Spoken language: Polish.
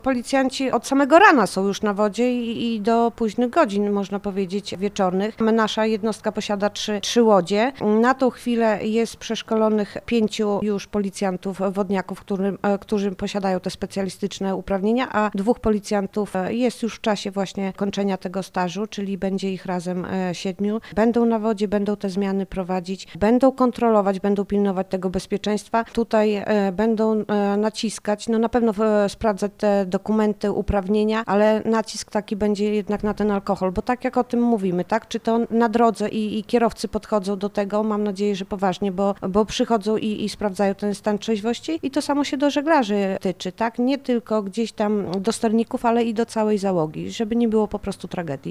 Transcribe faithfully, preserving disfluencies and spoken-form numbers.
Policjanci od samego rana są już na wodzie i, i do późnych godzin, można powiedzieć, wieczornych. Nasza jednostka posiada trzy, trzy łodzie. Na tą chwilę jest przeszkolonych pięciu już policjantów wodniaków, którzy, którzy posiadają te specjalistyczne uprawnienia, a dwóch policjantów jest już w czasie właśnie kończenia tego stażu, czyli będzie ich razem siedmiu. Będą na wodzie, będą te zmiany prowadzić, będą kontrolować, będą pilnować tego bezpieczeństwa. Tutaj będą naciskać, no na pewno sprawdzać te dokumenty, uprawnienia, ale nacisk taki będzie jednak na ten alkohol, bo tak jak o tym mówimy, tak, czy to na drodze i, i kierowcy podchodzą do tego, mam nadzieję, że poważnie, bo, bo przychodzą i, i sprawdzają ten stan trzeźwości i to samo się do żeglarzy tyczy, tak, nie tylko gdzieś tam do sterników, ale i do całej załogi, żeby nie było po prostu tragedii.